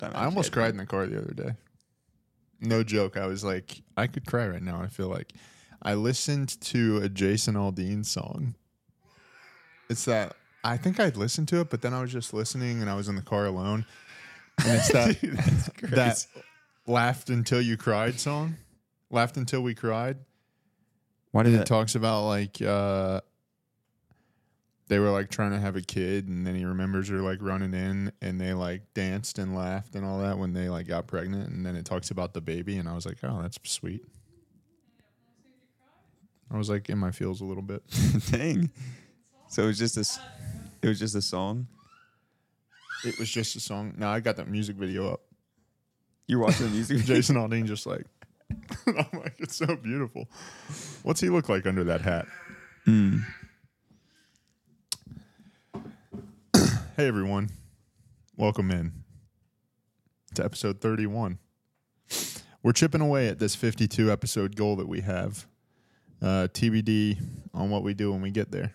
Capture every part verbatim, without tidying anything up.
time. I almost cried in the car the other day. No joke. I was like, I could cry right now. I feel like I listened to a Jason Aldean song. It's that I think I'd listened to it, but then I was just listening and I was in the car alone. And it's that Dude, that's crazy. that laughed until you cried song. Laughed until we cried. Why did And that? it talks about like uh they were like trying to have a kid, and then he remembers her like running in, and they like danced and laughed and all that when they like got pregnant, and then it talks about the baby, and I was like, oh, that's sweet. I was like in my feels a little bit. Dang. So it was just a, s- it was just a song. It was just a song. No, I got that music video up. You're watching the music video? Jason Aldean just like, I'm like, it's so beautiful. What's he look like under that hat? Mm. Hey everyone, welcome in to episode thirty-one. We're chipping away at this fifty-two episode goal that we have. Uh, T B D on what we do when we get there.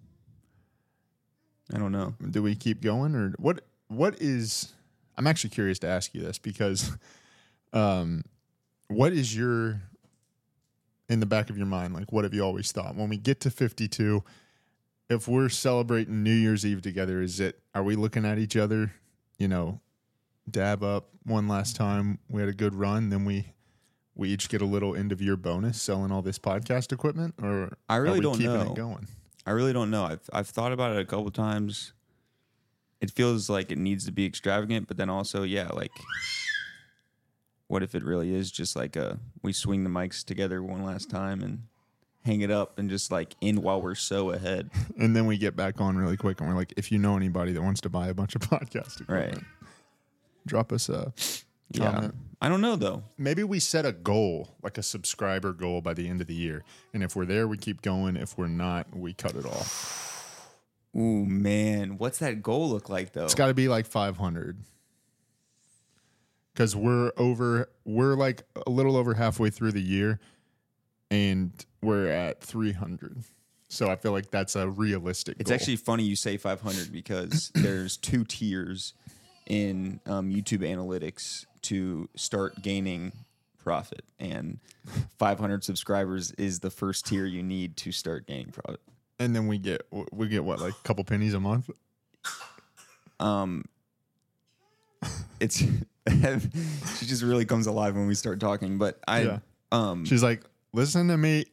I don't know. Do we keep going, or what? What is? I'm actually curious to ask you this because, um, what is your in the back of your mind? Like, what have you always thought when we get to fifty-two? If we're celebrating New Year's Eve together, is it? Are we looking at each other? You know, dab up one last time. We had a good run. Then we we each get a little end of year bonus selling all this podcast equipment, or I really are we don't keeping know. it going? I really don't know. I've I've thought about it a couple times. It feels like it needs to be extravagant, but then also, yeah, like, what if it really is just like a we swing the mics together one last time and hang it up and just like end while we're so ahead. And then we get back on really quick, and we're like, if you know anybody that wants to buy a bunch of podcast equipment, Right. drop us a Yeah. comment. I don't know though. Maybe we set a goal, like a subscriber goal by the end of the year. And if we're there, we keep going. If we're not, we cut it off. Ooh, man. What's that goal look like though? It's got to be like five hundred. Because we're over, we're like a little over halfway through the year, and we're at three hundred. So I feel like that's a realistic It's goal. actually funny you say five hundred because there's two tiers in um, YouTube analytics to start gaining profit, and five hundred subscribers is the first tier you need to start gaining profit. And then we get, we get what, like a couple pennies a month? Um, it's she just really comes alive when we start talking. But I, Yeah. um, She's like, listen to me.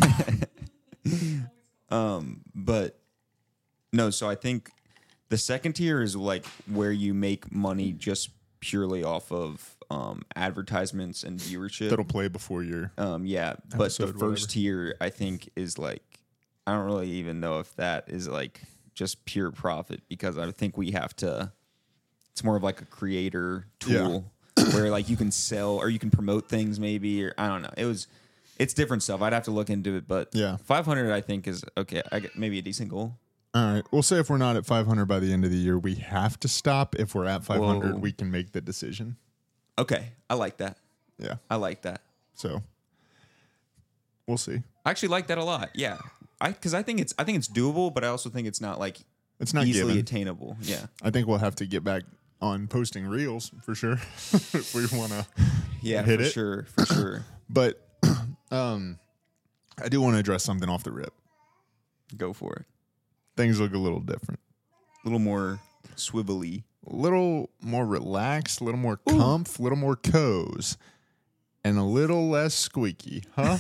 um, but no. So I think the second tier is like where you make money just purely off of um, advertisements and viewership. That'll play before your Um, yeah, but Episode, the first whatever. tier I think is like I don't really even know if that is like just pure profit because I think we have to. It's more of like a creator tool where like you can sell or you can promote things maybe or I don't know. It was it's different stuff. I'd have to look into it, but Yeah. five hundred I think is okay. I get maybe a decent goal. All right. We'll say if we're not at five hundred by the end of the year, we have to stop. If we're at five hundred, Whoa. we can make the decision. Okay, I like that. Yeah. I like that. So we'll see. I actually like that a lot. Yeah, I because I think it's I think it's doable, but I also think it's not like It's not easily given. attainable. Yeah, I think we'll have to get back on posting reels for sure if we want to yeah, hit for it. sure, for sure. But um, I do want to address something off the rip. Go for it. Things look a little different. A little more swivelly. A little more relaxed, a little more comf, a little more coz, and a little less squeaky, huh?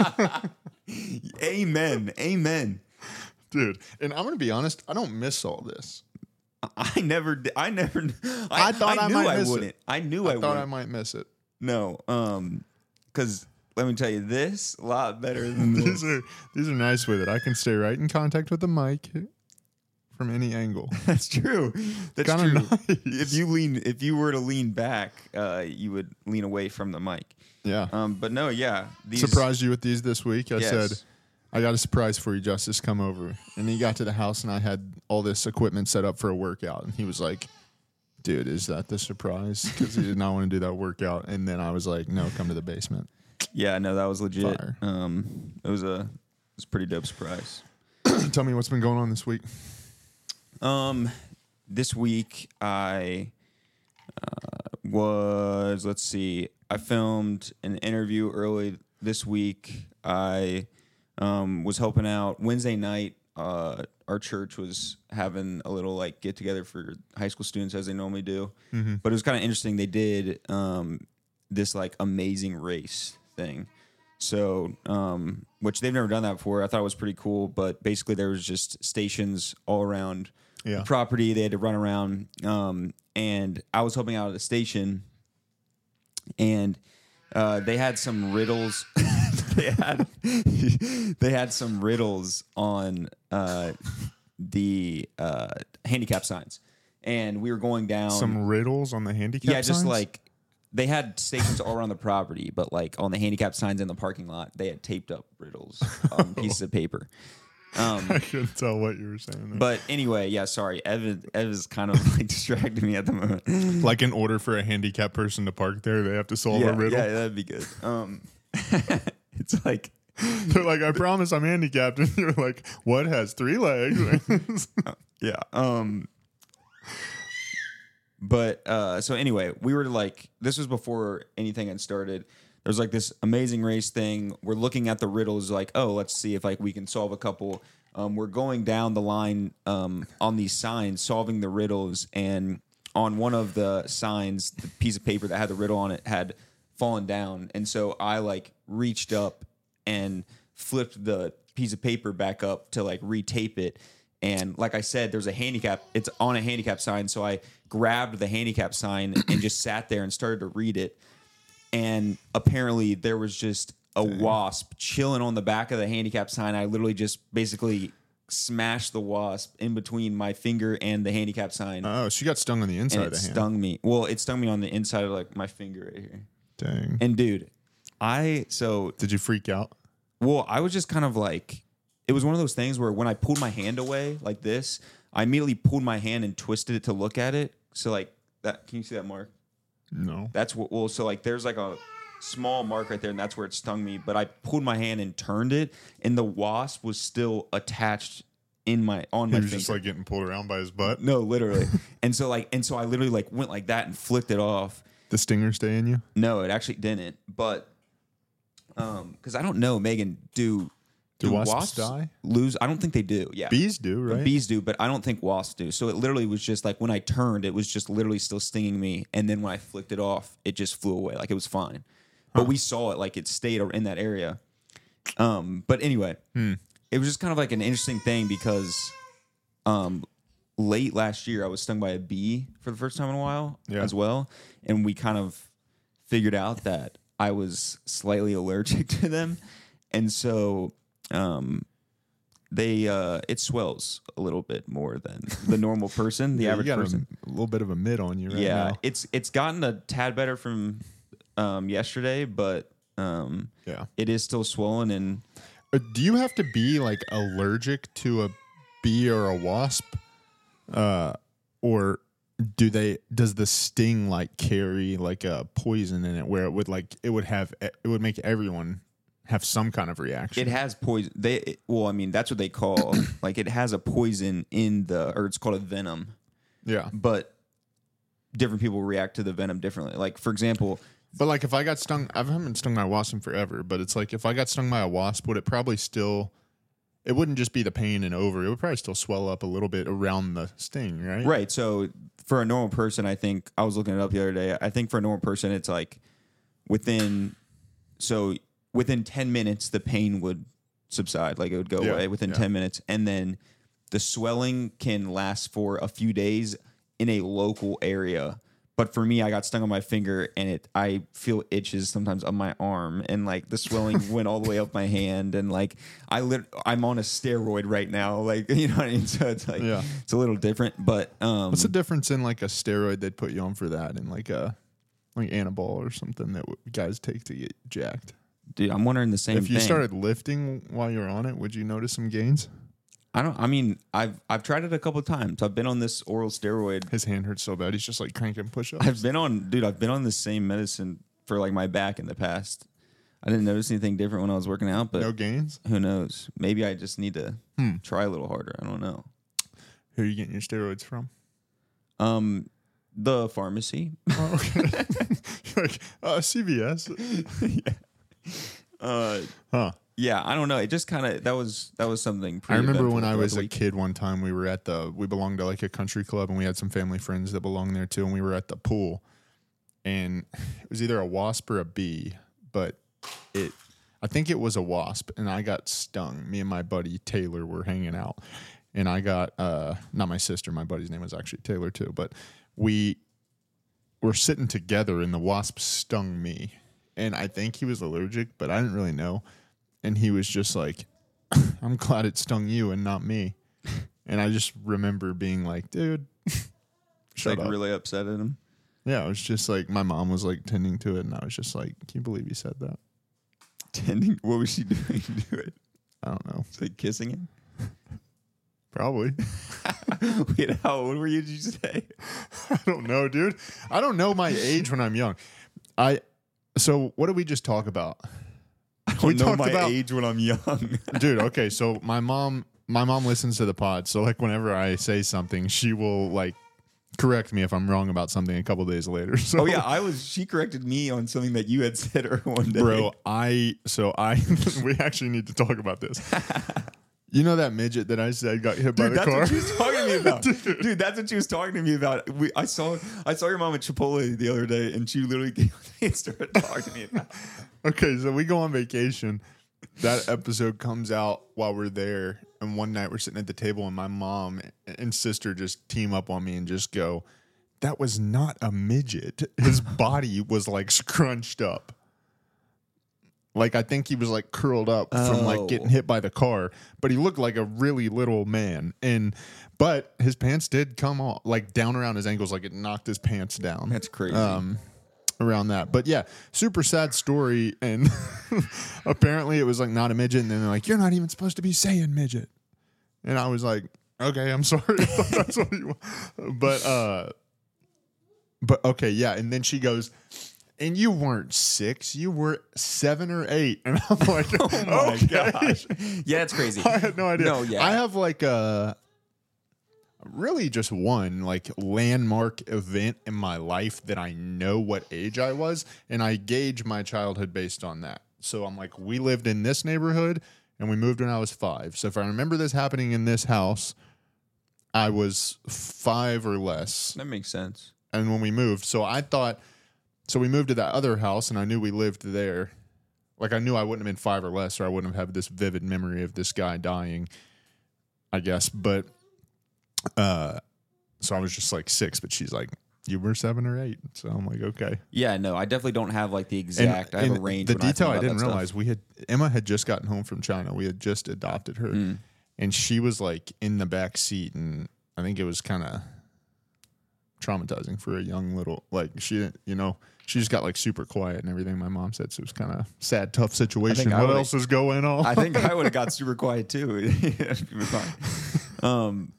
Amen. Amen. Dude, and I'm going to be honest, I don't miss all this. I never, di- I never, I, I thought I knew might I miss it. wouldn't. I knew I, I thought wouldn't. I might miss it. No, um, because let me tell you, this a lot better than this. These are these are nice with it. I can stay right in contact with the mic from any angle. That's true. That's Kinda true. nice. If you lean, if you were to lean back, uh, you would lean away from the mic. Yeah. Um, but no, yeah, these Surprised you with these this week. I Yes. said, I got a surprise for you, Justice. Come over. And he got to the house, and I had all this equipment set up for a workout. And he was like, dude, is that the surprise? Because he did not want to do that workout. And then I was like, no, come to the basement. Yeah, no, that was legit. Fire. Um, it was a, it was a pretty dope surprise. Tell me what's been going on this week. Um, this week I uh, was, let's see, I filmed an interview early this week. I um, was helping out Wednesday night. Uh, our church was having a little like get together for high school students as they normally do. Mm-hmm. But it was kind of interesting. They did um, this like amazing race thing. So, um, which they've never done that before. I thought it was pretty cool. But basically, there was just stations all around yeah. the property. They had to run around. Um, and I was helping out at the station, and uh, they had some riddles. they had they had some riddles on uh, the uh, handicap signs, and we were going down some riddles on the handicap. Yeah, just signs? like. They had stations all around the property, but like on the handicap signs in the parking lot, they had taped up riddles on pieces of paper. Um, I couldn't tell what you were saying there. But anyway, yeah, sorry. Ev, Ev is kind of like distracting me at the moment. Like in order for a handicapped person to park there, they have to solve yeah, a riddle? Yeah, that'd be good. Um, it's like... They're like, I promise I'm handicapped. And you're like, what has three legs? yeah. Um... But uh, so anyway, we were like, this was before anything had started. There was like this amazing race thing. We're looking at the riddles, like, oh, let's see if like we can solve a couple. Um, we're going down the line um, on these signs, solving the riddles, and on one of the signs, the piece of paper that had the riddle on it had fallen down, and so I like reached up and flipped the piece of paper back up to like retape it. And like I said, there's a handicap. It's on a handicap sign. So I grabbed the handicap sign and just sat there and started to read it. And apparently there was just a Dang. wasp chilling on the back of the handicap sign. I literally just basically smashed the wasp in between my finger and the handicap sign. Oh, she got stung on the inside and of the it hand. stung me. Well, it stung me on the inside of like my finger right here. Dang. And dude, I, so. Did you freak out? Well, I was just kind of like, it was one of those things where when I pulled my hand away like this, I immediately pulled my hand and twisted it to look at it. So like that, can you see that mark? No. That's what, well, so like there's like a small mark right there and that's where it stung me. But I pulled my hand and turned it and the wasp was still attached in my, on my finger. He was finger. just like getting pulled around by his butt? No, literally. and so like, and so I literally like went like that and flicked it off. The stinger stay in you? No, it actually didn't. But, um, cause I don't know, Megan, do... Do, do wasps, wasps die? Lose? I don't think they do. Yeah, bees do, right? Bees do, but I don't think wasps do. So it literally was just like when I turned, it was just literally still stinging me, and then when I flicked it off, it just flew away. Like it was fine, but huh. we saw it like it stayed in that area. Um, but anyway, hmm. it was just kind of like an interesting thing because, um, late last year I was stung by a bee for the first time in a while yeah. as well, and we kind of figured out that I was slightly allergic to them, and so. Um, they uh, it swells a little bit more than the normal person, the yeah, average you got person. A, a little bit of a mid on you, right? Yeah, now. it's it's gotten a tad better from um, yesterday, but um, yeah, it is still swollen. And uh, do you have to be like allergic to a bee or a wasp, uh, or do they? Does the sting like carry like a poison in it, where it would like it would have it would make everyone have some kind of reaction? It has poison. They it, well, I mean, that's what they call like it has a poison in the, or it's called a venom. Yeah, but different people react to the venom differently. Like for example, but like if I got stung, I haven't been stung by a wasp in forever. But it's like if I got stung by a wasp, would it probably still? It wouldn't just be the pain and over. It would probably still swell up a little bit around the sting, right? Right. So for a normal person, I think I was looking it up the other day. I think for a normal person, it's like within so. Within ten minutes, the pain would subside. Like it would go yeah, away within yeah. ten minutes. And then the swelling can last for a few days in a local area. But for me, I got stung on my finger and it, I feel itches sometimes on my arm. And like the swelling went all the way up my hand. And like I lit, I'm on a steroid right now. Like, you know what I mean? So it's like, yeah. it's a little different. But um, what's the difference in like a steroid they'd put you on for that and like a like Anabol or something that guys take to get jacked? Dude, I'm wondering the same thing. If you thing. started lifting while you're on it, would you notice some gains? I don't. I mean, I've I've tried it a couple of times. I've been on this oral steroid. His hand hurts so bad. He's just like cranking push-ups. I've been on, dude. I've been on the same medicine for like my back in the past. I didn't notice anything different when I was working out, but no gains. Who knows? Maybe I just need to hmm. try a little harder. I don't know. Who are you getting your steroids from? Um, The pharmacy. Oh, okay. Like uh, C V S. yeah. Uh, Huh. yeah, I don't know. It just kind of that was that was something. I remember when eventful I throughout was the a week. kid one time, we were at the, we belonged to like a country club and we had some family friends that belonged there too. And we were at the pool and it was either a wasp or a bee, but it, I think it was a wasp and I got stung. Me and my buddy Taylor were hanging out and I got, uh, not my sister, my buddy's name was actually Taylor too, but we were sitting together and the wasp stung me. And I think he was allergic, but I didn't really know. And he was just like, I'm glad it stung you and not me. And I just remember being like, dude, shut like up. really upset at him. Yeah, it was just like my mom was like tending to it, and I was just like, can you believe you said that? Tending. What was she doing to do it? I don't know. It's like kissing him. Probably. Wait, how old were you? Did you say? I don't know, dude. I don't know my age when I'm young. I so what did we just talk about? I don't We know talked my about- age when I'm young. Dude, okay, so my mom my mom listens to the pod, so like whenever I say something, she will like correct me if I'm wrong about something a couple days later. So Oh yeah, I was. She corrected me on something that you had said her one day, bro, I so I we actually need to talk about this. You know that midget that I said got hit by Dude, the that's car? what she was talking to me about. Dude, that's what she was talking to me about. We, I saw, I saw your mom at Chipotle the other day, and she literally came and started talking to me about. Okay, so we go on vacation. That episode comes out while we're there, and one night we're sitting at the table, and my mom and sister just team up on me and just go, "That was not a midget. His body was like scrunched up." Like, I think he was like curled up from Oh. like getting hit by the car, but he looked like a really little man. And, but his pants did come off like down around his ankles, like it knocked his pants down. That's crazy. Um, around that. But yeah, super sad story. And apparently it was like not a midget. And then they're like, you're not even supposed to be saying midget. And I was like, okay, I'm sorry. I thought that's what you want. But, uh, but okay, yeah. And then she goes, and you weren't six, you were seven or eight. And I'm like, oh my okay. gosh, yeah, it's crazy. I had no idea. No, yeah. I have like a really just one like landmark event in my life that I know what age I was, and I gauge my childhood based on that. So I'm like, we lived in this neighborhood and we moved when I was five. So if I remember this happening in this house, I was five or less. That makes sense. And when we moved, so I thought, so we moved to that other house and I knew we lived there. Like I knew I wouldn't have been five or less, or I wouldn't have had this vivid memory of this guy dying, I guess. But, uh, so I was just like six, but she's like, you were seven or eight. So I'm like, okay. Yeah, no, I definitely don't have like the exact. I have a range. The when I think detail I, about didn't that realize stuff. we had, Emma had just gotten home from China. We had just adopted her Mm. and she was like in the back seat. And I think it was kind of traumatizing for a young little, like she didn't, you know, she just got like super quiet and everything. My mom said, so it was kind of sad, tough situation. I What would've- else is going on? I think I would have got super quiet too. It'd be fine. Um,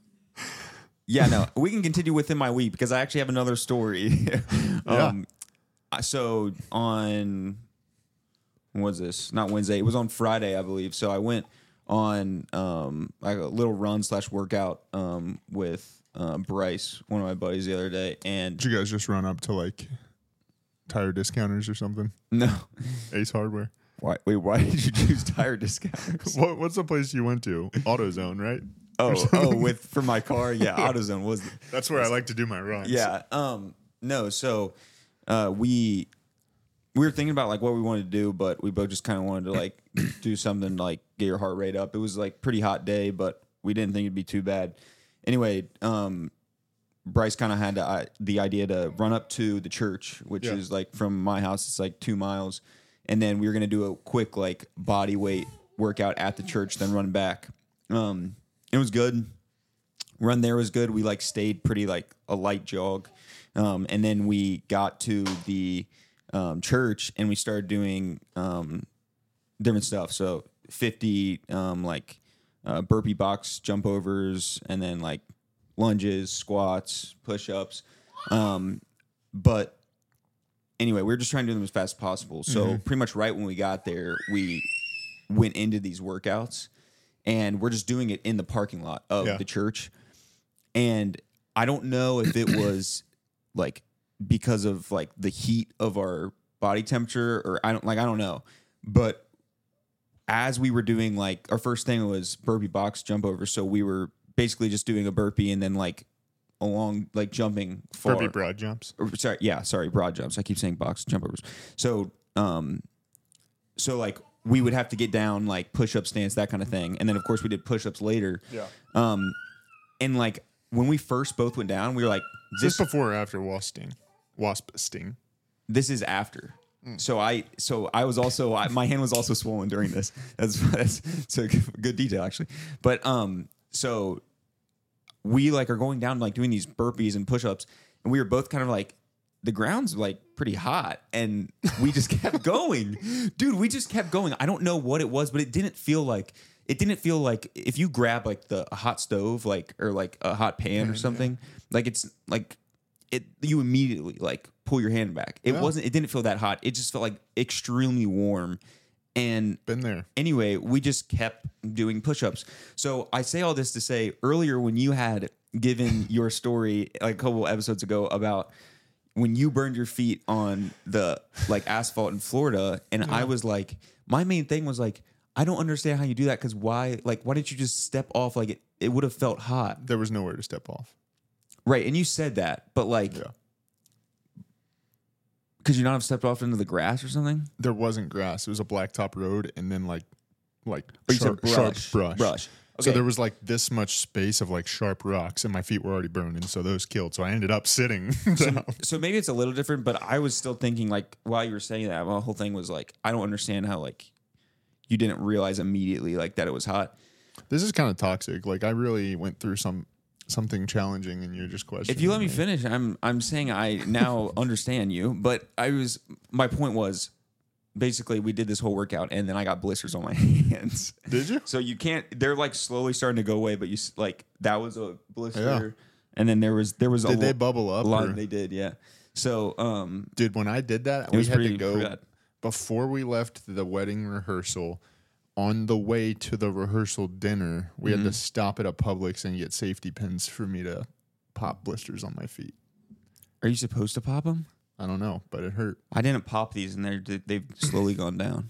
yeah, no, we can continue within my week because I actually have another story. um, I- so on, when was this? Not Wednesday. It was on Friday, I believe. So I went on um, like a little run slash workout um, with um, Bryce, one of my buddies, the other day, and Did you guys just run up to like tire discounters or something? no, Ace Hardware. why? Wait, why did you choose tire discounters? What, what's the place you went to? AutoZone, right? Oh, oh, with for my car, yeah, AutoZone was. The, That's where I like to do my runs. Yeah. Um. No. So, uh, we we were thinking about like what we wanted to do, but we both just kind of wanted to like do something to, like get your heart rate up. It was like pretty hot day, but we didn't think it'd be too bad. Anyway, um, Bryce kind of had the, uh, the idea to run up to the church, which Yeah. is like from my house, it's like two miles, and then we were gonna do a quick like body weight workout at the church, then run back. Um, it was good. Run there was good. We like stayed pretty like a light jog, um, and then we got to the um, church and we started doing um, different stuff. So fifty um, like uh, burpee box jump overs, and then like lunges, squats, push ups. Um, but anyway, we were just trying to do them as fast as possible. So Mm-hmm. pretty much right when we got there, we went into these workouts, and we're just doing it in the parking lot of Yeah. the church. And I don't know if it was like because of like the heat of our body temperature, or I don't like I don't know, but as we were doing like our first thing was burpee box jump over, so we were basically just doing a burpee and then like along like jumping far. Burpee broad jumps. Or, sorry, yeah, sorry, broad jumps. I keep saying box jump overs. So, um, so like we would have to get down like push up stance, that kind of thing, and then of course we did push ups later. Yeah. Um, and like when we first both went down, we were like, This "This, before or after wasp sting? Wasp sting. this is after." So I, so I was also, I, my hand was also swollen during this. That's that's so good detail actually. But um, so we like are going down like doing these burpees and push-ups, and we were both kind of like, the ground's like pretty hot, and we just kept going, dude. We just kept going. I don't know what it was, but it didn't feel like it didn't feel like if you grab like the a hot stove, like or like a hot pan or something, like it's like it. You immediately like pull your hand back. It Yeah. wasn't. It didn't feel that hot. It just felt like extremely warm, and Been there. anyway, we just kept doing push-ups. So I say all this to say earlier when you had given your story like a couple episodes ago about when you burned your feet on the like asphalt in Florida, and I was like, my main thing was like, I don't understand how you do that, because why like why didn't you just step off? Like it, it would have felt hot. There was nowhere to step off. Right, and you said that, but like Yeah. could you not have stepped off into the grass or something? There wasn't grass. It was a blacktop road, and then like, like Or you said sharp, sharp brush. brush. Brush. So Okay. there was like this much space of like sharp rocks, and my feet were already burning, so those killed. So I ended up sitting down. So maybe it's a little different, but I was still thinking like while you were saying that, my whole thing was like, I don't understand how like you didn't realize immediately like that it was hot. This is kind of toxic. Like I really went through some something challenging, and you're just questioning. If you let me finish, I'm I'm saying I now understand you, but I was my point was basically we did this whole workout and then I got blisters on my hands. Did you? So you can't. They're like slowly starting to go away, but you s- like that was a blister, Yeah. and then there was there was a Did they lo- bubble up? a lot. or- They did, yeah. So um, Dude, when I did that, it we was had pretty to go pretty bad. before we left the wedding rehearsal. On the way to the rehearsal dinner, we Mm-hmm. had to stop at a Publix and get safety pins for me to pop blisters on my feet. Are you supposed to pop them? I don't know, but it hurt. I didn't pop these, and they're they've slowly gone down.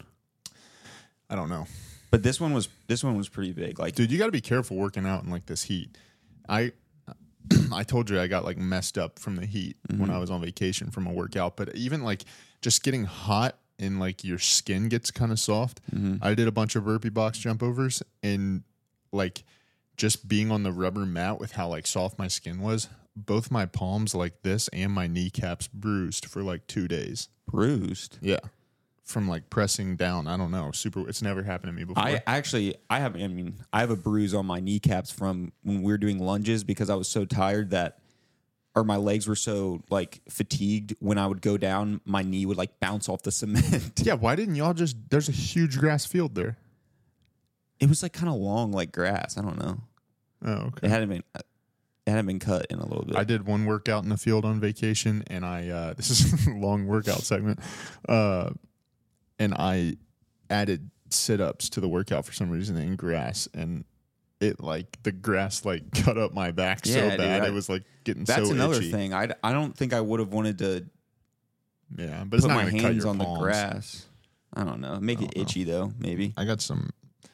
I don't know. But this one was this one was pretty big. Like, Dude, you got to be careful working out in like this heat. I I told you I got like messed up from the heat when I was on vacation from a workout, but even like just getting hot and like your skin gets kind of soft. I did a bunch of burpee box jump overs, and like just being on the rubber mat with how like soft my skin was, both my palms like this and my kneecaps bruised for like two days. bruised. Yeah. From like pressing down. I don't know. Super. It's never happened to me before. I actually I have I mean I have a bruise on my kneecaps from when we were doing lunges because I was so tired that or my legs were so like fatigued when I would go down, my knee would like bounce off the cement. yeah. Why didn't y'all just, there's a huge grass field there. It was like kind of long like grass. I don't know. Oh, It okay. hadn't been it hadn't been cut in a little bit. I did one workout in the field on vacation, and I, uh, this is a long workout segment. Uh, and I added sit ups to the workout for some reason in grass, and it like the grass like cut up my back so Yeah, dude, bad I- it was like getting That's so another itchy. thing. I, I don't think I would have wanted to Yeah, but it's put not my gonna cut hands your on palms. the grass. I don't know. Make it don't know. itchy though, maybe. I got some.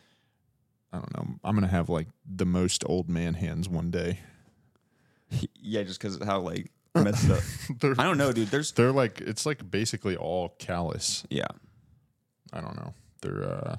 I don't know. I'm gonna have like the most old man hands one day. Yeah, just because of how like messed up. they're, I don't know, dude. There's they're like it's like basically all callus. yeah. I don't know. They're uh,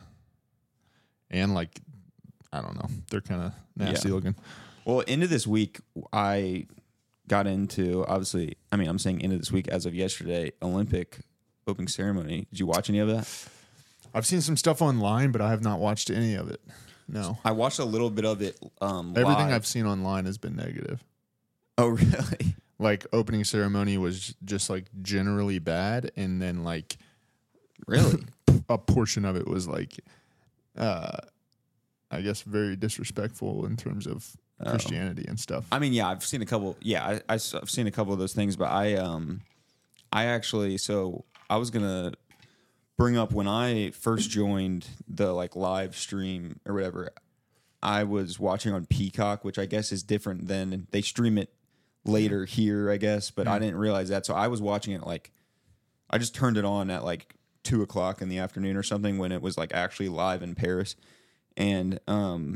and like I don't know. They're kind of nasty Yeah. looking. Well, into this week, I got into obviously. I mean, I'm saying into this week as of yesterday, Olympic opening ceremony. Did you watch any of that? I've seen some stuff online, but I have not watched any of it. No, I watched a little bit of it. Um, everything live. I've seen online has been negative. Oh, really? Like opening ceremony was just like generally bad, and then like Really? a portion of it was like, uh, I guess very disrespectful in terms of Oh. Christianity and stuff. I mean, yeah, I've seen a couple. Yeah, I, I, have seen a couple of those things, but I, um, I actually, so I was gonna bring up when I first joined the like live stream or whatever. I was watching on Peacock, which I guess is different than they stream it later here, I guess, but mm. I didn't realize that. So I was watching it like, I just turned it on at like two o'clock in the afternoon or something when it was like actually live in Paris. And um,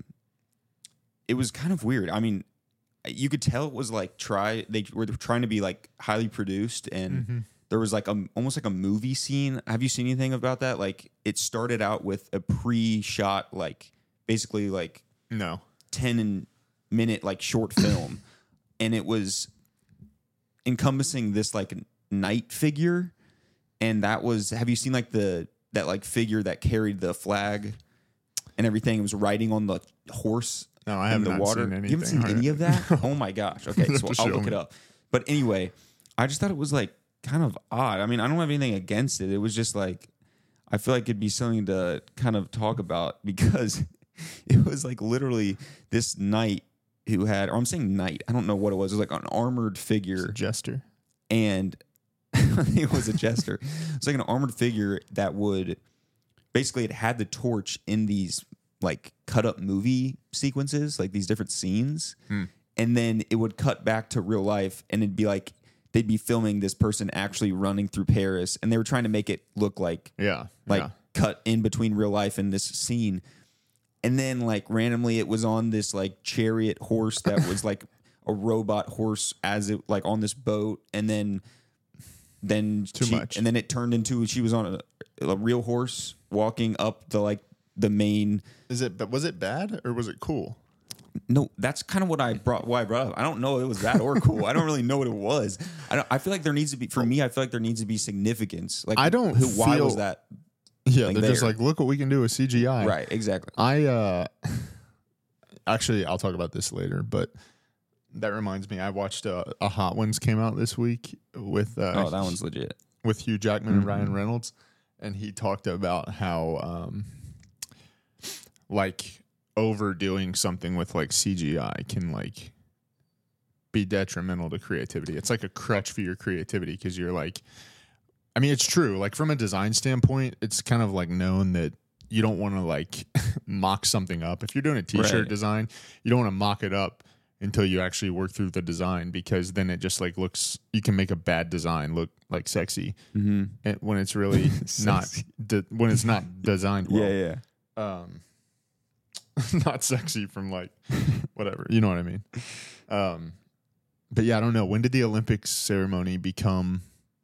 it was kind of weird. I mean, you could tell it was like try, they were trying to be like highly produced, and mm-hmm. there was like a, almost like a movie scene. Have you seen anything about that? Like it started out with a pre-shot, like basically like no ten minute like short film. And it was encompassing this like knight figure. And that was, have you seen like the, that like figure that carried the flag and everything? It was riding on the horse no, I haven't in the water. Seen anything. You haven't seen right. any of that? Oh my gosh. Okay, so I'll look me. it up. But anyway, I just thought it was like kind of odd. I mean, I don't have anything against it. It was just like, I feel like it'd be something to kind of talk about because it was like literally this knight who had, or I'm saying knight, I don't know what it was. It was like an armored figure. A jester. And I think it was a jester. It's like an armored figure that would, basically it had the torch in these like cut up movie sequences, like these different scenes. Hmm. And then it would cut back to real life and it'd be like, they'd be filming this person actually running through Paris, and they were trying to make it look like, yeah, like yeah. cut in between real life and this scene. And then like randomly it was on this like chariot horse that was like a robot horse as it like on this boat. And then, then too she, much. And then it turned into, she was on a, a real horse walking up the, like the main. Is it, but was it bad or was it cool? No, that's kind of what I brought. Why I brought up. I don't know if it was bad or cool. I don't really know what it was. I don't, I feel like there needs to be, for me, I feel like there needs to be significance. Like I don't. Who? Why feel, was that? Yeah, they're there? Just like, look what we can do with C G I. Right. Exactly. I uh, actually, I'll talk about this later, but that reminds me, I watched uh, a Hot Ones came out this week with. Uh, oh, that one's legit. With Hugh Jackman mm-hmm. and Ryan Reynolds, and he talked about how, um, like. overdoing something with like C G I can like be detrimental to creativity. It's like a crutch for your creativity because you're like, I mean, it's true. Like from a design standpoint, it's kind of like known that you don't want to like mock something up. If you're doing a t-shirt right. design, you don't want to mock it up until you actually work through the design, because then it just like looks, you can make a bad design look like sexy mm-hmm. and when it's really not, de- when it's not designed well. Yeah, yeah. Um, not sexy from like whatever, you know what I mean? Um, but yeah, I don't know. When did the Olympics ceremony become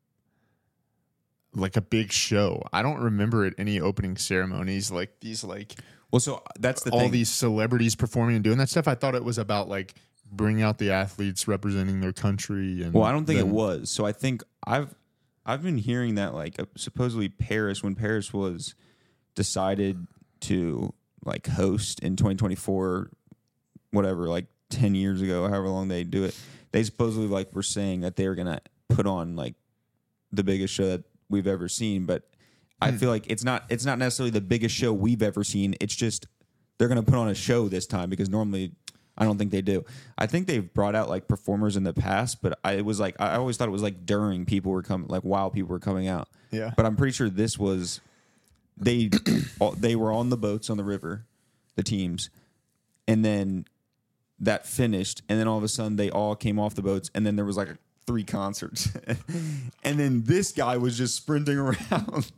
like a big show? I don't remember at any opening ceremonies like these, like well, so that's the all thing. These celebrities performing and doing that stuff. I thought it was about like bringing out the athletes representing their country. And well, I don't think then, it was. So I think I've I've been hearing that like uh, supposedly Paris, when Paris was decided to like host in twenty twenty-four, whatever, like ten years ago, however long they do it, they supposedly like were saying that they were gonna put on like the biggest show that we've ever seen. But hmm. I feel like it's not it's not necessarily the biggest show we've ever seen. It's just they're gonna put on a show this time, because normally I don't think they do. I think they've brought out like performers in the past, but I it was like I always thought it was like during people were coming, like while people were coming out. Yeah. But I'm pretty sure this was. They they were on the boats on the river, the teams, and then that finished, and then all of a sudden they all came off the boats, and then there was like three concerts, and then this guy was just sprinting around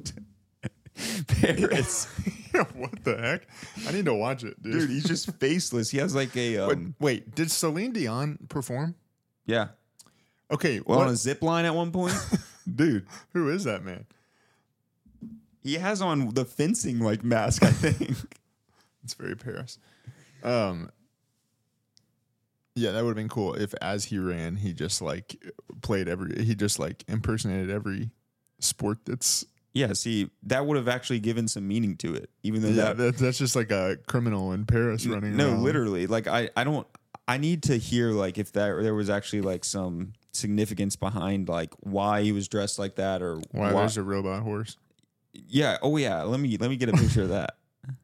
Paris. What the heck? I need to watch it, dude. Dude, he's just faceless. He has like a um, wait, wait. Did Celine Dion perform? Yeah. Okay. Well, what? on a zip line at one point, dude. Who is that man? He has on the fencing like mask, I think. It's very Paris. Um, yeah, that would have been cool if, as he ran, he just like played every. He just like impersonated every sport that's. Yeah, see, that would have actually given some meaning to it, even though yeah, that, that that's just like a criminal in Paris running. No, around. literally, like I, I don't. I need to hear like if that there was actually like some significance behind like why he was dressed like that, or why, why there's a robot horse. Yeah. Oh, yeah. Let me let me get a picture of that.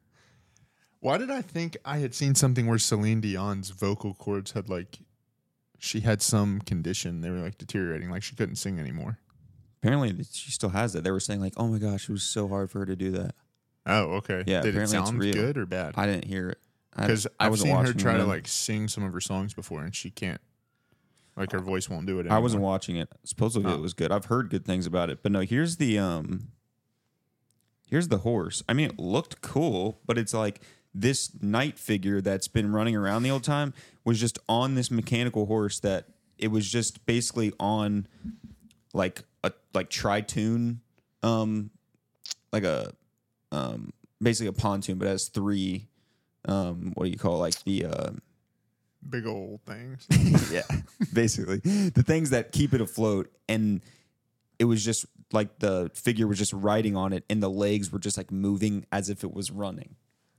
Why did I think I had seen something where Celine Dion's vocal cords had like she had some condition? They were like deteriorating, like she couldn't sing anymore. Apparently, she still has that. They were saying like, "Oh my gosh, it was so hard for her to do that." Oh, okay. Yeah. Did it apparently sound it's real. good or bad? I didn't hear it because I've seen her try to like sing some of her songs before, and she can't Like her voice won't do it anymore. I wasn't watching it. Supposedly Oh. it was good. I've heard good things about it, but no. Here's the um. Here's the horse. I mean, it looked cool, but it's like this knight figure that's been running around the whole time was just on this mechanical horse that it was just basically on like a like tri-tune, um, like a um basically a pontoon, but it has three um what do you call it? Like the uh Big old things. yeah, basically the things that keep it afloat, and it was just like the figure was just riding on it, and the legs were just like moving as if it was running.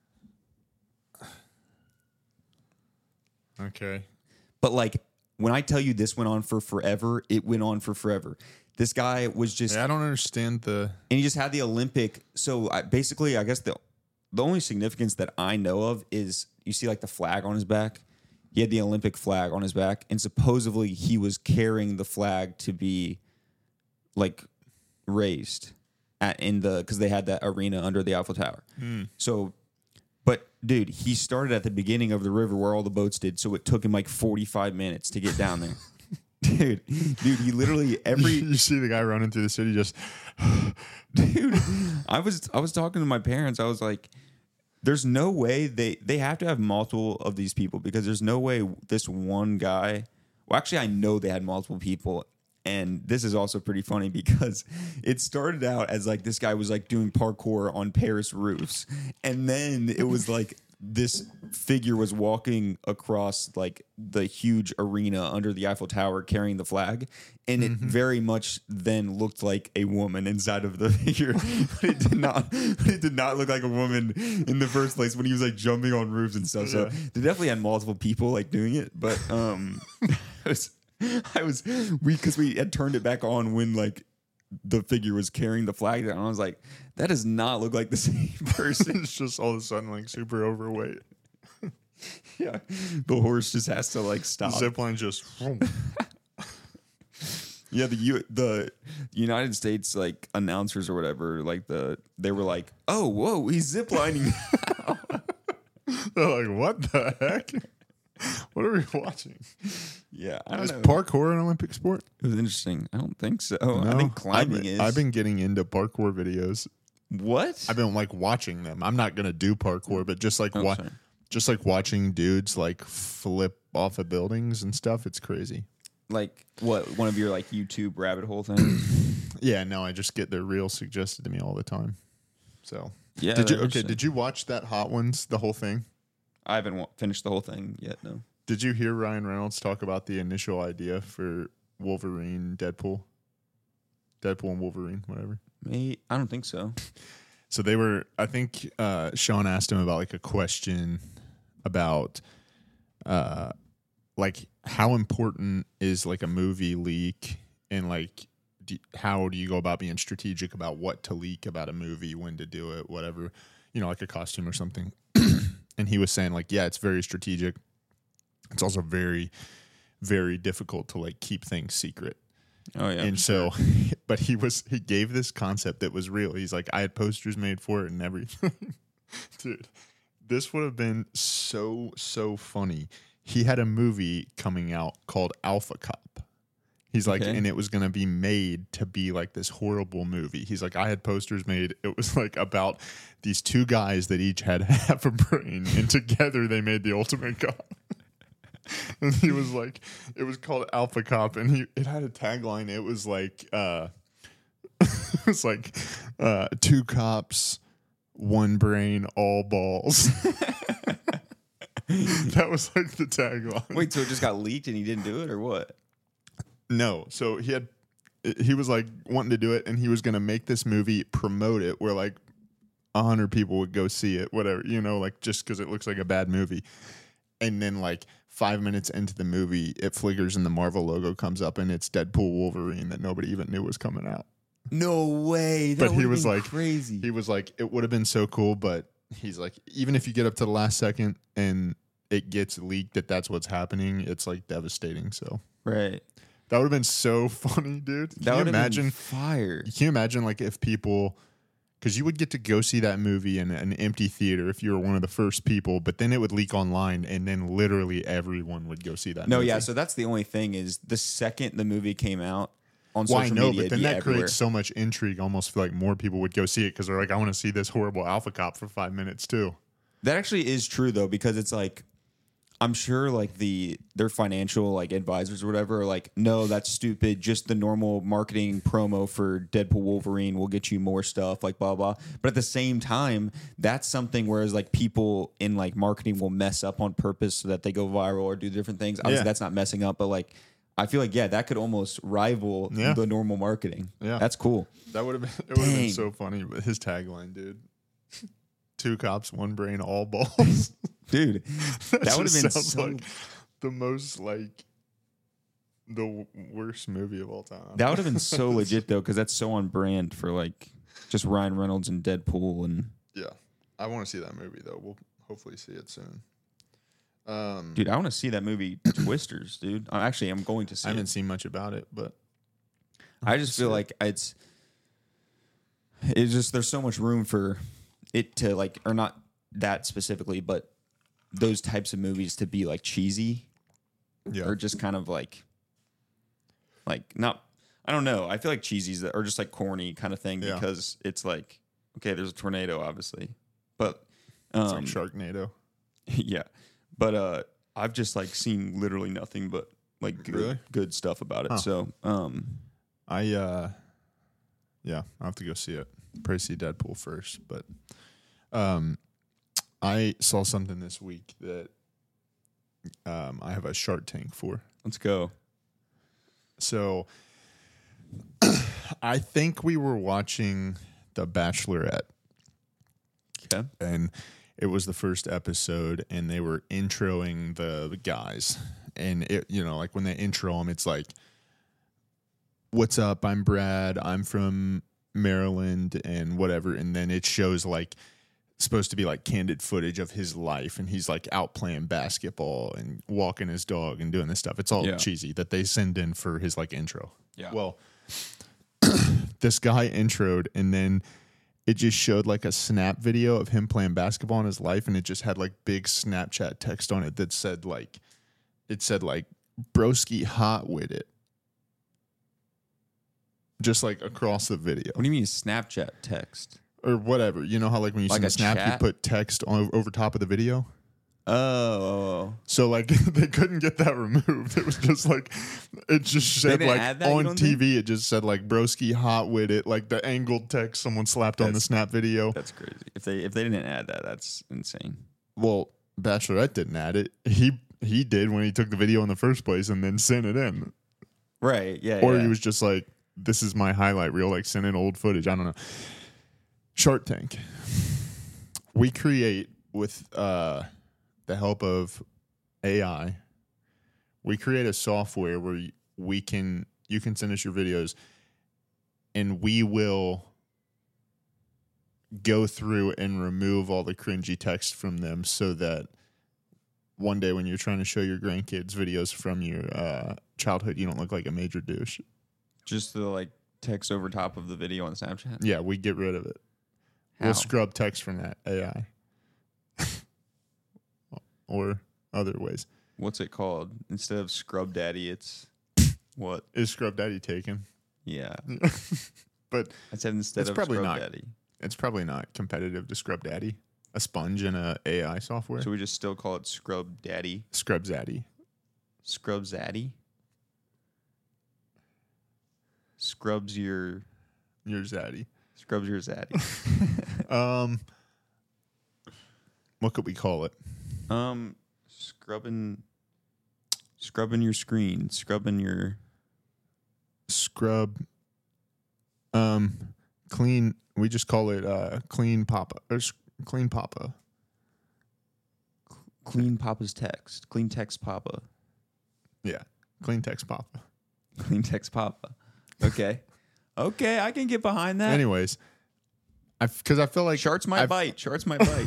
Okay. But like when I tell you this went on for forever, it went on for forever. This guy was just, Yeah, I don't understand the. and he just had the Olympic. So I, basically, I guess the the only significance that I know of is you see like the flag on his back. He had the Olympic flag on his back, and supposedly he was carrying the flag to be like raised at in the because they had that arena under the Eiffel Tower. Mm. So, but dude, he started at the beginning of the river where all the boats did, so it took him like forty-five minutes to get down there. Dude, dude, he literally every You see the guy running through the city just. dude. I was I was talking to my parents. I was like, "There's no way they they have to have multiple of these people because there's no way this one guy." Well, actually, I know they had multiple people, and this is also pretty funny because it started out as like this guy was like doing parkour on Paris roofs, and then it was like this figure was walking across like the huge arena under the Eiffel Tower carrying the flag, and it mm-hmm. very much then looked like a woman inside of the figure, but it did not. It did not look like a woman in the first place when he was like jumping on roofs and stuff. So they definitely had multiple people like doing it, but um, I was, I was we because we had turned it back on when like the figure was carrying the flag down. I was like, that does not look like the same person. It's just all of a sudden like super overweight. Yeah, the horse just has to like stop. The zipline just. Yeah, the U, the United States like announcers or whatever, like the they were like, oh, whoa, he's ziplining. They're like, what the heck? What are we watching? Yeah, I don't is know. parkour an Olympic sport? It was interesting. I don't think so. No, I think climbing I've been, is. I've been getting into parkour videos. What? I've been like watching them. I'm not gonna do parkour, but just like Oh, wa- sorry. just like watching dudes like flip off of buildings and stuff. It's crazy. Like what? One of your like YouTube rabbit hole things? Yeah, no, I just get their reels suggested to me all the time. So Yeah. did you they're okay? interesting. Did you watch that Hot Ones, the whole thing? I haven't wa- finished the whole thing yet. No. Did you hear Ryan Reynolds talk about the initial idea for Wolverine, Deadpool, Deadpool and Wolverine, whatever? Me, I don't think so. So they were, I think uh, Sean asked him about like a question about uh, like how important is like a movie leak and like do, how do you go about being strategic about what to leak about a movie, when to do it, whatever, you know, like a costume or something. And he was saying like, yeah, it's very strategic. It's also very, very difficult to like keep things secret. Oh yeah. And so, but he was, he gave this concept that was real. He's like, I had posters made for it and everything. Dude, this would have been so, so funny. He had a movie coming out called Alpha Cop. He's like, Okay. and it was going to be made to be like this horrible movie. He's like, I had posters made. It was like about these two guys that each had half a brain, and together they made the ultimate cop. And he was like, it was called Alpha Cop, and he it had a tagline. It was like, uh, it was like, uh, two cops, one brain, all balls. That was like the tagline. Wait, so it just got leaked and he didn't do it, or what? No, so he had, he was like wanting to do it, and he was going to make this movie, promote it, where like a hundred people would go see it, whatever, you know, like just because it looks like a bad movie. And then like five minutes into the movie, it flickers and the Marvel logo comes up, and it's Deadpool Wolverine that nobody even knew was coming out. No way. That But he would've was been like, crazy. He was like, it would have been so cool, but he's like, even if you get up to the last second and it gets leaked that that's what's happening, it's like devastating. So Right. that would have been so funny, dude. Can That you would imagine? have been fire. Can you imagine like if people because you would get to go see that movie in an empty theater if you were one of the first people, but then it would leak online, and then literally everyone would go see that No, movie. yeah, so that's the only thing is the second the movie came out on Well, I social know, media, but then it'd be that everywhere. creates so much intrigue. I almost feel like more people would go see it because they're like, I want to see this horrible alpha cop for five minutes too. That actually is true though, because it's like I'm sure like the their financial like advisors or whatever are like, no, that's stupid. Just the normal marketing promo for Deadpool Wolverine will get you more stuff, like blah blah. But at the same time, that's something whereas like people in like marketing will mess up on purpose so that they go viral or do different things. Obviously, Yeah. that's not messing up, but like I feel like yeah, that could almost rival Yeah. the normal marketing. Yeah. That's cool. That would have been, it would have been Dang. so funny. But his tagline, dude, two cops, one brain, all balls. Dude, that that would have just been sounds so like the most like the w- worst movie of all time. That would have been so legit though, because that's so on brand for like just Ryan Reynolds and Deadpool and Yeah, I want to see that movie though. We'll hopefully see it soon. Um, dude, I want to see that movie Twisters, dude. I actually I'm going to see I haven't it. seen much about it, but I just feel like it's it's just there's so much room for it to like, or not that specifically, but those types of movies to be like cheesy yeah, or just kind of like like not I don't know. I feel like cheesies that are just like corny kind of thing Yeah. because it's like okay, there's a tornado obviously, but um, it's like Sharknado. yeah, but uh, I've just like seen literally nothing but like good, Really? good stuff about it. Huh. So um, I uh, yeah, I will have to go see it. Probably see Deadpool first, but um, I saw something this week that um I have a Shark Tank for. let's go. So I think we were watching The Bachelorette, Okay. and it was the first episode, and they were introing the, the guys, and it, you know, like when they intro them, it's like, "What's up? I'm Brad. I'm from Maryland, and whatever," and then it shows like supposed to be like candid footage of his life, and he's like out playing basketball and walking his dog and doing this stuff. It's all Yeah. cheesy that they send in for his like intro. Yeah. Well, this guy introed, and then it just showed like a snap video of him playing basketball in his life, and it just had like big Snapchat text on it that said like, it said like broski hot with it, just like across the video What do you mean Snapchat text? or whatever. You know how like when you Like send a a snap, you chat? put text on, over top of the video. Oh, oh, So like they couldn't get that removed. It was just like it just said didn't like add that, you on don't T V. It just said like broski hot with it, like the angled text someone slapped on the That's- snap video. that's crazy. If they if they didn't add that, that's insane. Well, Bachelorette didn't add it. He he did when he took the video in the first place and then sent it in. Right? Yeah. Or yeah. he was just like, "This is my highlight reel." Like send in old footage. I don't know. Shark Tank. We create with uh, the help of A I. We create a software where we can you can send us your videos, and we will go through and remove all the cringy text from them, so that one day when you're trying to show your grandkids videos from your uh, childhood, you don't look like a major douche. just the like text over top of the video on Snapchat. Yeah, we get rid of it. How? We'll scrub text from that A I. Or other ways. What's it called? Instead of Scrub Daddy, it's what? Is Scrub Daddy taken? Yeah. But I said instead It's of probably Scrub not. Daddy. it's probably not competitive to Scrub Daddy. A sponge and a AI software. So we just still call it Scrub Daddy. Scrub Zaddy. Scrub Zaddy? Scrubs your Your Zaddy. scrubs your zaddy. Um, what could we call it? um scrubbing scrubbing your screen, scrubbing your Scrub. Um, clean. We just call it uh, clean Papa or sc- clean Papa. clean Papa's text. Clean text Papa. Yeah, clean text Papa. Clean text Papa. Okay. Okay, I can get behind that. Anyways, I because I feel like Sharks might I've- bite. Sharks might bite.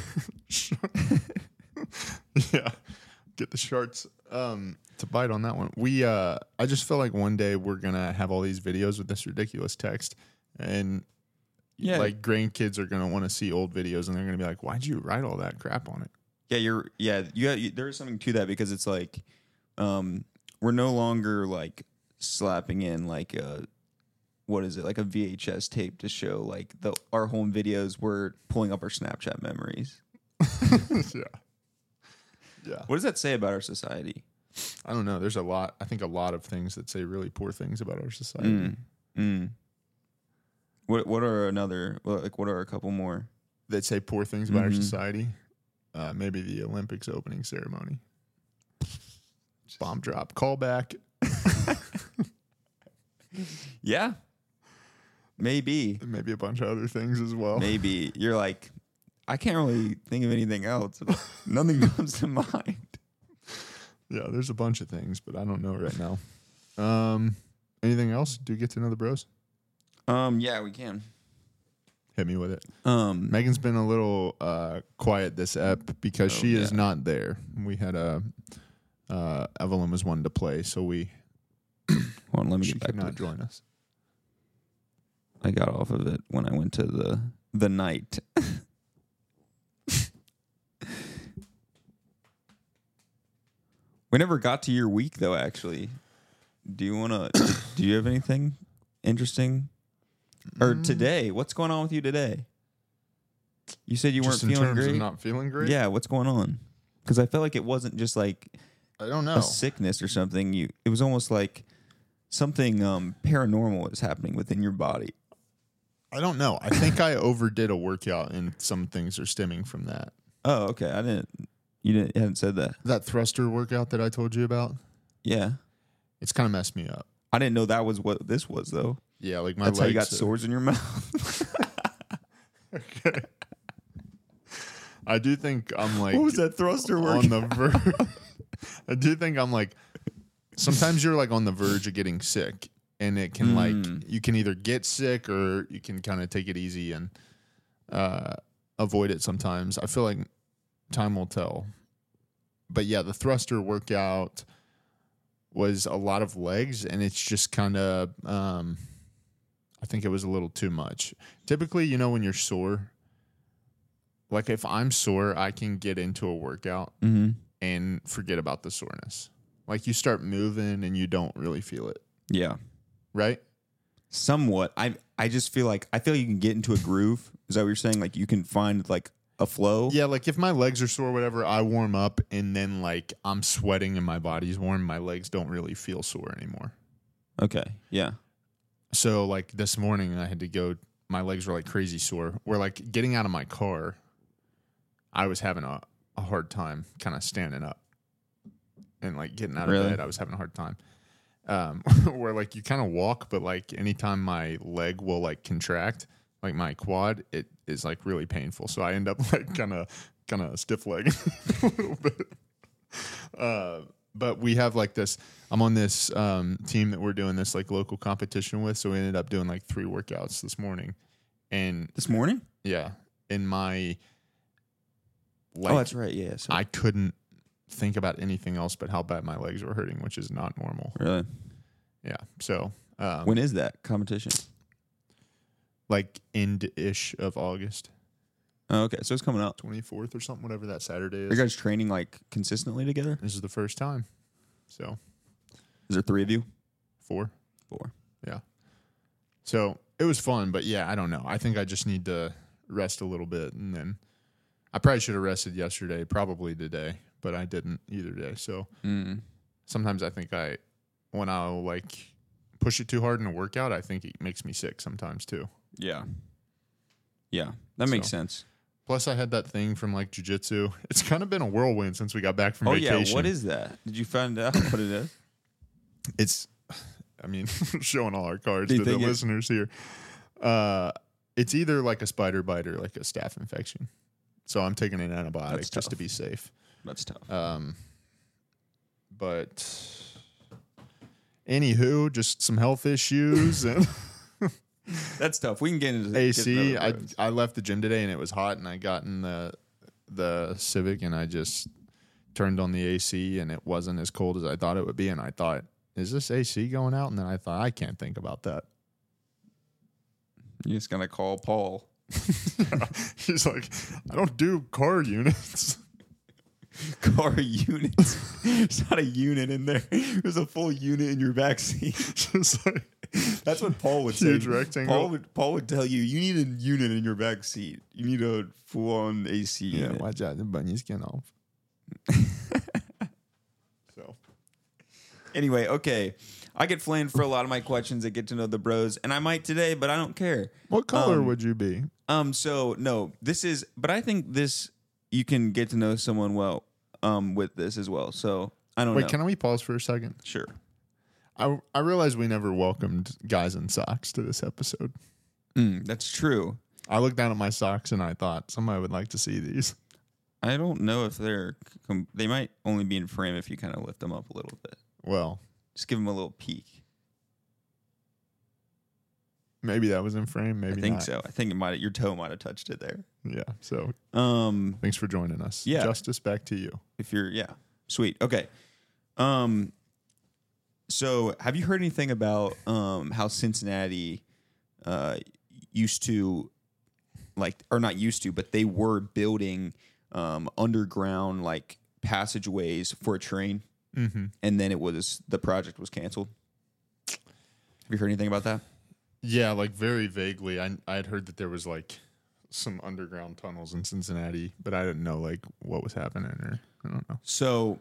Yeah, get the sharks um, to bite on that one. We, uh, I just feel like one day we're gonna have all these videos with this ridiculous text, and Yeah. like grandkids are gonna want to see old videos, and they're gonna be like, "Why'd you write all that crap on it?" Yeah, you're. Yeah, you. Got, you there is something to that because it's like, um, we're no longer like slapping in like a, what is it, like a V H S tape to show like the our home videos. We're pulling up our Snapchat memories. yeah, yeah. What does that say about our society? I don't know. There's a lot. I think a lot of things that say really poor things about our society. Mm. Mm. What What are another like? What are a couple more that say poor things about mm-hmm. our society? Uh, maybe the Olympics opening ceremony. Bomb drop. Call back. Yeah. Maybe. Maybe a bunch of other things as well. Maybe. You're like, I can't really think of anything else. Nothing comes to mind. Yeah, there's a bunch of things, but I don't know right now. Um, anything else? Do you get to know the bros? Um, yeah, we can. Hit me with it. Um, Megan's been a little uh, quiet this ep because Oh, she is yeah. not there. We had a uh, Evelyn was one to play, so we hold on, let me she get back could to not it. join us. I got off of it when I went to the the night. We never got to your week though. Actually, do you want to? Do you have anything interesting? Or today? What's going on with you today? You said you Just in weren't feeling terms great. of not feeling great. Yeah, what's going on? Because I felt like it wasn't just like I don't know. a sickness or something. You, it was almost like something um, paranormal is happening within your body. I don't know. I think I overdid a workout, and some things are stemming from that. Oh, okay. I didn't. You didn't. You hadn't said that. That thruster workout that I told you about, Yeah, it's kind of messed me up. I didn't know that was what this was though. Yeah, like my That's how you got legs. sores in your mouth. Okay. I do think I'm like What was that thruster on work? the verge. I do think I'm like sometimes you're like on the verge of getting sick, and it can Mm. like you can either get sick or you can kind of take it easy and uh, avoid it sometimes. I feel like time will tell. But yeah, the thruster workout was a lot of legs, and it's just kind of um, I think it was a little too much. Typically, you know, when you're sore, like if I'm sore, I can get into a workout Mm-hmm. and forget about the soreness. Like you start moving and you don't really feel it, Yeah, right? somewhat. I I just feel like I feel like you can get into a groove. Is that what you're saying? Like you can find like a flow. Yeah, like if my legs are sore, whatever, I warm up and then like I'm sweating and my body's warm, my legs don't really feel sore anymore. Okay. Yeah. So like this morning I had to go, my legs were like crazy sore. Where like getting out of my car, I was having a, a hard time kind of standing up. And like getting out of Really? bed, I was having a hard time. Um, where like you kind of walk, but like anytime my leg will like contract, like my quad, it is like really painful. So I end up like kind of kind of stiff legged a little bit. Uh, but we have like this. I'm on this um, team that we're doing this like local competition with. So we ended up doing like three workouts this morning, and This morning? yeah, in my like, oh, that's right. Yeah. So, I couldn't think about anything else but how bad my legs were hurting, which is not normal. really? Yeah. So um, When is that competition? like end ish of August, Oh, okay. So it's coming up. twenty-fourth or something, whatever that Saturday Are is. you guys training like consistently together? This is the first time. So Is there three of you? four. Four. Yeah. So it was fun, but yeah, I don't know. I think I just need to rest a little bit, and then I probably should have rested yesterday, probably today, but I didn't either day. So Mm. sometimes I think I, when I'll like push it too hard in a workout, I think it makes me sick sometimes too. Yeah. Yeah. That makes So, sense. Plus, I had that thing from like jujitsu. It's kind of been a whirlwind since we got back from Oh, vacation. yeah. What is that? Did you find out what it is? It's, I mean, showing all our cards Do you to the think it- listeners here. Uh, it's either like a spider bite or like a staph infection. So I'm taking an antibiotic That's just to tough. be safe. That's tough. Um, but anywho, just some health issues and That's tough. We can get into A get C. into I other roads. I left the gym today and it was hot, and I got in the the Civic and I just turned on the A C and it wasn't as cold as I thought it would be, and I thought, is this A C going out? And then I thought, I can't think about that. You're just gonna call Paul. He's like, I don't do car units. Car units. There's not a unit in there. There's a full unit in your back seat. Just like That's what Paul would huge say. rectangle. Paul would Paul would tell you you need a unit in your back seat. You need a full on A C Yeah, unit. watch out, the bunny's getting off. So Anyway, okay. I get flamed for a lot of my questions that get to know the bros, and I might today, but I don't care. what color Um, would you be? Um, so no, this is, but I think this you can get to know someone well, um, with this as well. So I don't Wait, know. can we pause for a second? Sure. I I realized we never welcomed guys in socks to this episode. Mm, that's true. I looked down at my socks and I thought somebody would like to see these. I don't know if they're, com- they might only be in frame if you kind of lift them up a little bit. Well, Just give them a little peek. maybe that was in frame. Maybe I think not. so. I think it might, your toe might have touched it there. Yeah. So Um, thanks for joining us. Yeah. Justice, back to you. if you're, yeah, sweet. Okay. Um, so have you heard anything about um how Cincinnati uh used to like, or not used to, but they were building um underground like passageways for a train, Mm-hmm. and then it was the project was canceled. Have you heard anything about that? Yeah, like very vaguely. I I had heard that there was like some underground tunnels in Cincinnati, but I didn't know like what was happening or I don't know. So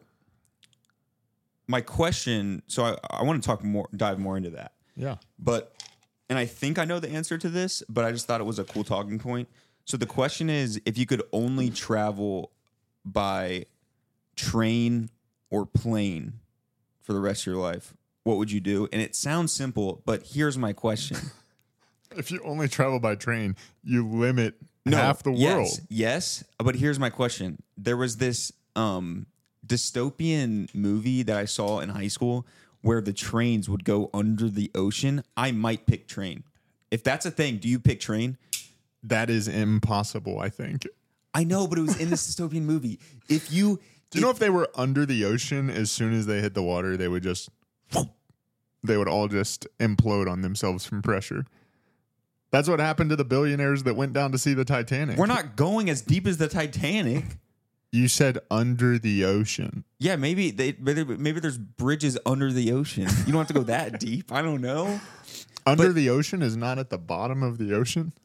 my question, so I, I want to talk more, dive more into that. Yeah. But, and I think I know the answer to this, but I just thought it was a cool talking point. So the question is, if you could only travel by train or plane for the rest of your life, what would you do? And it sounds simple, but here's my question. If you only travel by train, you limit No, half the yes, world. Yes, but here's my question. There was this um, dystopian movie that I saw in high school where the trains would go under the ocean. I might pick train. If that's a thing, do you pick train? That is impossible, I think. I know, but it was in this dystopian movie. If you Do you know if they were under the ocean, as soon as they hit the water, they would just, they would all just implode on themselves from pressure. That's what happened to the billionaires that went down to see the Titanic. we're not going as deep as the Titanic. You said under the ocean. Yeah, maybe they maybe, maybe there's bridges under the ocean. You don't have to go that deep. I don't know. Under But- the ocean is not at the bottom of the ocean?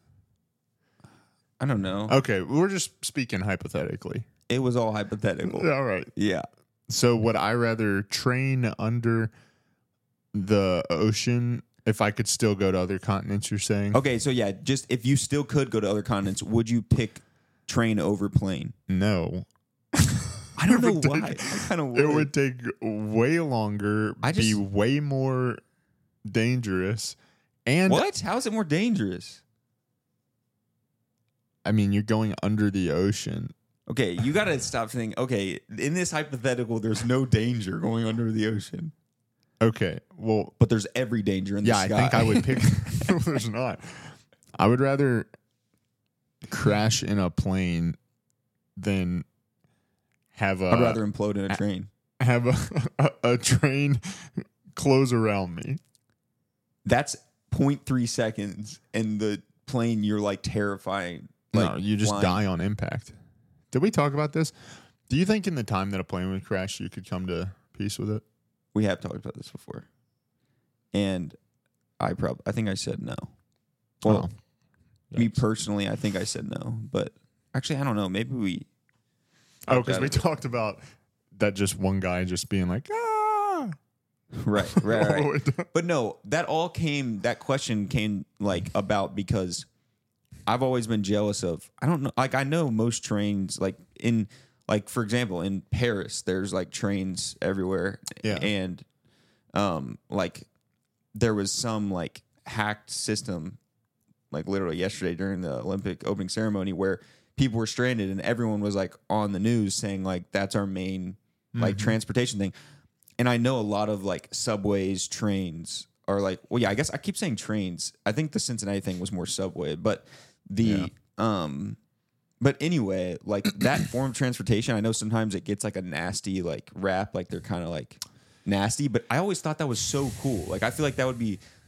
I don't know. Okay, we're just speaking hypothetically. It was all hypothetical. All right. Yeah. So would I rather train under the ocean if I could still go to other continents, you're saying? Okay, so yeah, just if you still could go to other continents, would you pick train over plane? No. I don't know It would why. take- I kind of It would take way longer, I be just- way more dangerous. And What? How is it more dangerous? I mean, you're going under the ocean. Okay, you got to stop saying, okay, in this hypothetical, there's no danger going under the ocean, Okay. Well, but there's every danger in the yeah, I sky. think I would pick. No, there's not. I would rather crash in a plane than have a I'd rather implode in a train. have a, a, a train close around me. That's zero point three seconds, and the plane, you're like terrifying. Like no, you just flying. die on impact. Did we talk about this? Do you think in the time that a plane would crash, you could come to peace with it? We have talked about this before, and I probably, I think I said no. Well, Oh. me Yikes. personally, I think I said no, but actually, I don't know. Maybe we. Oh, because we Okay. talked about that just one guy just being like, ah. Right, right, all the way right. down. But no, that all came. That question came like about because I've always been jealous of. I don't know. Like I know most trains, like in, like for example, in Paris, there's like trains everywhere. Yeah. And, um, like there was some like hacked system, like literally yesterday during the Olympic opening ceremony where people were stranded and everyone was like on the news saying like that's our main like transportation thing. And I know a lot of like subways, trains are like, well, yeah, I guess I keep saying trains. I think the Cincinnati thing was more subway, but the, Yeah. um, but anyway, like that form of transportation, I know sometimes it gets like a nasty like rap, like they're kind of like nasty, but I always thought that was so cool. Like I feel like that would be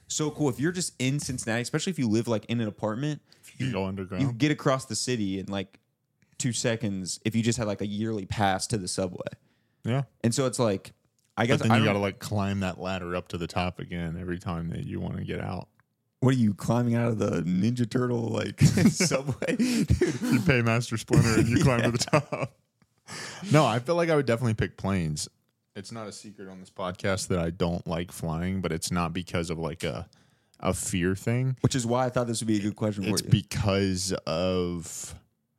so cool. If you're just in Cincinnati, especially if you live like in an apartment, You can go underground. you get across the city in like two seconds if you just had like a yearly pass to the subway. yeah. And so it's like, I guess But then I you don't- got to like climb that ladder up to the top again every time that you want to get out. what are you climbing out of the Ninja Turtle like subway? Dude. You pay Master Splinter and you climb to the top. No, I feel like I would definitely pick planes. It's not a secret on this podcast that I don't like flying, but it's not because of like a a fear thing. Which is why I thought this would be a good question for It's you. because of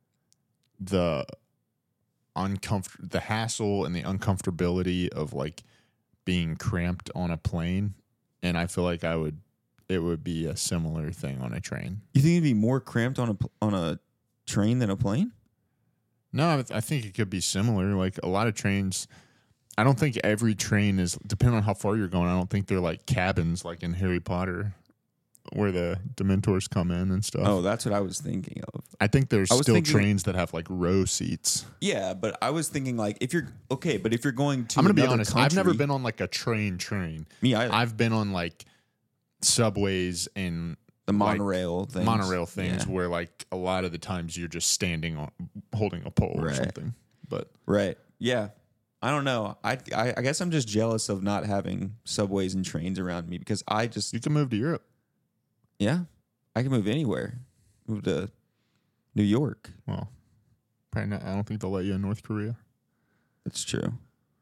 the uncomfort the hassle and the uncomfortability of like being cramped on a plane. And I feel like I would it would be a similar thing on a train. You think it'd be more cramped on a pl- on a train than a plane? No, I, th- I think it could be similar. Like a lot of trains, I don't think every train is, depending on how far you're going, I don't think they're like cabins like in Harry Potter where the Dementors come in and stuff. Oh, that's what I was thinking of. I think there's I was still thinking- trains that have like row seats. Yeah, but I was thinking like if you're okay, but if you're going to I'm going to be another honest. I've never country- been on like a train train. me either. I've been on like subways and the like, monorail things. monorail things Yeah. where like a lot of the times you're just standing on holding a pole or Right. something. But Right. Yeah. I don't know. I, I I guess I'm just jealous of not having subways and trains around me because I just you can move to Europe. yeah, I can move anywhere. Move to New York. Well, probably not. I don't think they'll let you in North Korea. That's true.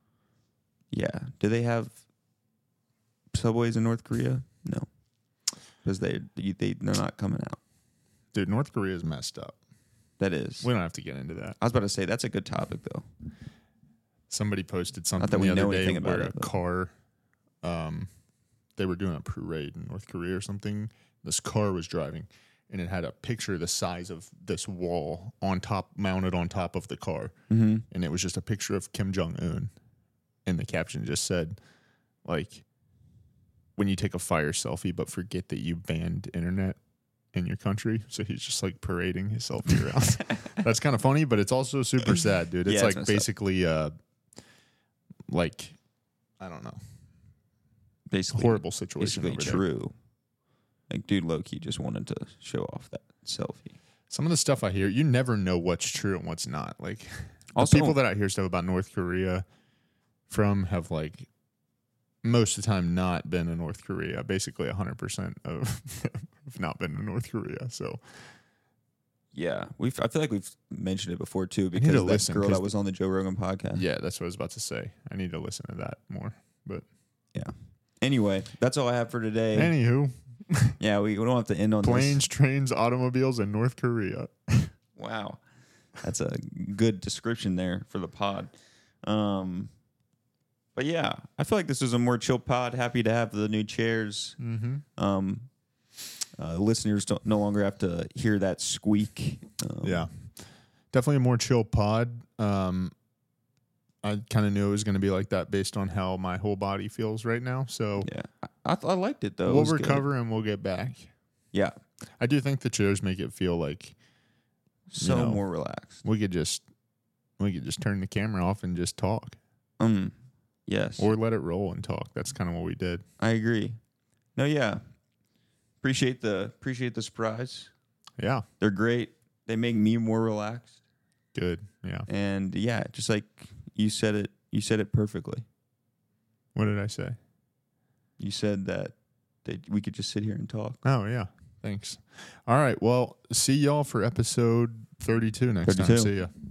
Yeah. Do they have subways in North Korea? No. Because they, they they they're not coming out. Dude, North Korea is messed up. That is. We don't have to get into that. I was about to say that's a good topic though. Somebody posted something that we the other know day anything about where it, a but- car, um, they were doing a parade in North Korea or something. This car was driving, and it had a picture the size of this wall on top, mounted on top of the car, Mm-hmm. and it was just a picture of Kim Jong Un, and the caption just said, like, when you take a fire selfie, but forget that you banned internet in your country. So he's just like parading his selfie around. That's kind of funny, but it's also super sad, dude. It's Yeah, it's like messed up. basically, uh, like, I don't know, Basically, horrible situation basically over there. true. Like, dude, Loki just wanted to show off that selfie. Some of the stuff I hear, you never know what's true and what's not. Like, the Also- people that I hear stuff about North Korea from have like most of the time not been in North Korea. Basically, one hundred percent of have not been in North Korea. So Yeah, we've. I feel like we've mentioned it before too need because to that listen, girl 'cause that was on the Joe Rogan podcast. yeah, that's what I was about to say. I need to listen to that more. But Yeah. Anyway, that's all I have for today. anywho, yeah, we, we don't have to end on planes, trains, automobiles in North Korea. this. Wow, that's a good description there for the pod. Um, but yeah, I feel like this was a more chill pod. Happy to have the new chairs. Mm-hmm. Um, uh, listeners don't no longer have to hear that squeak. Um, Yeah, definitely a more chill pod. Um, I kind of knew it was going to be like that based on how my whole body feels right now. So yeah. I, I, th- I liked it though. It we'll was good. recover and we'll get back. Yeah, I do think the chairs make it feel like so know. more relaxed. we could just we could just turn the camera off and just talk, Um, yes, or let it roll and talk. That's kind of what we did. I agree. No, yeah. Appreciate the appreciate the surprise. Yeah, They're great. They make me more relaxed. good. Yeah. And yeah, just like you said it you said it perfectly. What did I say? You said that that we could just sit here and talk. Oh yeah. Thanks. All right. Well, see y'all for episode thirty-two next time. thirty-two. See ya.